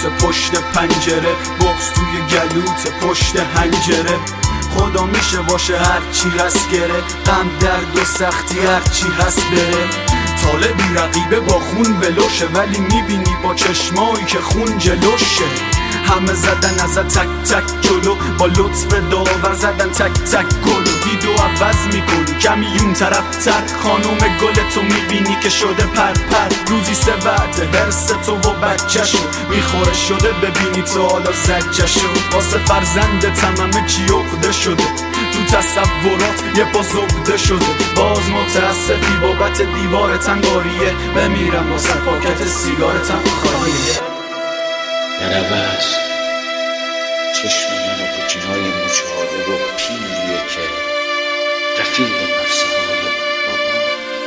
پشت پنجره، بغض توی گلوت پشت هنجره. خدا میشه باشه هرچی هست گره، غم درد و سختی هرچی هست بره. طالبی رقیبه با خون ولوشه، ولی میبینی با چشمایی که خون جلوشه. همه زدن ازت تک تک جلو، با لطف داور زدن تک تک گلو. دیدو عوض میکنی کمی اون طرف تر، خانوم گل تو میبینی که شده پر پر. روزی سه وعده هرس تو و بچه‌شو میخوره شده، ببینی تو حالا زجه‌شو. واسه فرزندت همه چی عقده شده، تو تصورات یه پا زبده شده. باز متاسفی بابت دیوارت انگاریه، بمیرم واسه پاکت سیگارتم خالیه. در عوض چشم من و پوچینای مچاله و پیریه که رفیق مفسه های بابا.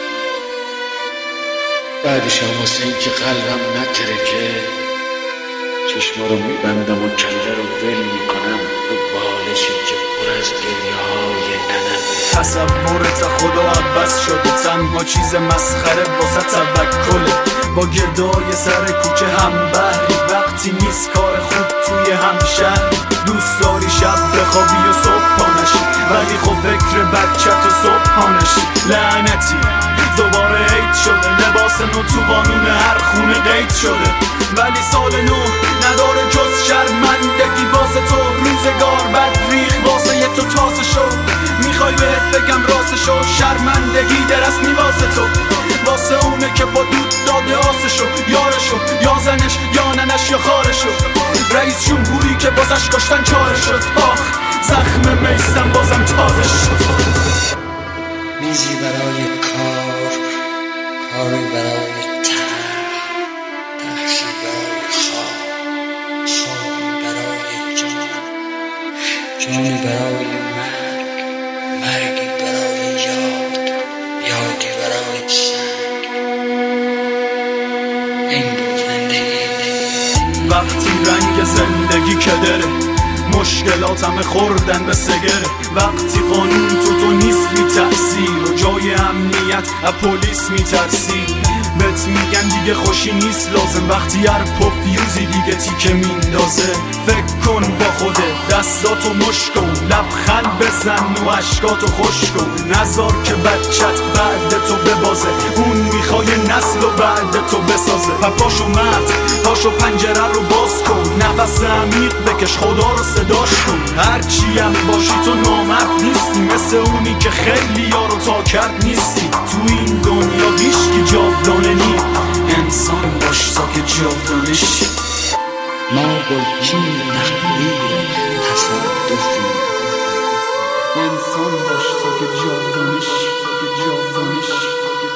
بعدش هم واسه این که قلبم نترکه، چشما رو میبندم و کله رو ول میکنم رو بالشی که پر از گریه های ننمه. تصورت خدا عوض شده، تنها چیز مسخره واسه توکله. با گدای سر کوچه هم بحری، وقتی نیست کار خوب توی همشهری. دوست داری شب بخوابی و صبح پانشی، ولی خب فکر بچت و صبح پانشی. لعنتی دوباره عید شده، لباس نو تو قانون هر خونه قید شده. ولی سال نو نداره جز شرمندگی واسه تو، روزگار بد ریخ واسه یه تو تازه شو. میخوای بهت بگم راسشو، شرمندگی درسمی واسه تو، واسه اونه که با دود داده آسشو. یارشو یا زنش یا ننش یا خارشو، رئیس جمهوری که بازش کشتن چاره شد. آخ زخم میستم بازم تازه شد. میزی برای کار، کاری برای تخشی برای خوابی برای جانی برای مرگی برای یادی برای سنگ. این بود زندگی. وقتی رنگ زندگی کدره، مشکلات همه خوردن به سگره. وقتی قانون تو نیست بی تأثیر و جای امنیت از پلیس میترسی. بهت میگن دیگه خوشی نیست لازم، وقتی هر پفیوزی دیگه تیکه میندازه. فکر کن با خوده، دستاتو مشت کن، لبخند بزن و اشکاتو خوش کن. نذار که بچت بعد تو ببازه، اون میخوای نسل و بعد تو بسازه. پاشو مرد، پاشو پنجره رو باز کن، نفس عمیق بکش، خدا رو صداش کن. هرچی هم باشی تو نامرد نیستی، مثل اونی که خیلی یارو تا کرد نیستی. تو این دنیا هیچکی جاودانه نی، انسان باش تا که جاودانه شی. ما گلچین تقدیر تصادفی، انسان باش تا که جاودانه شی.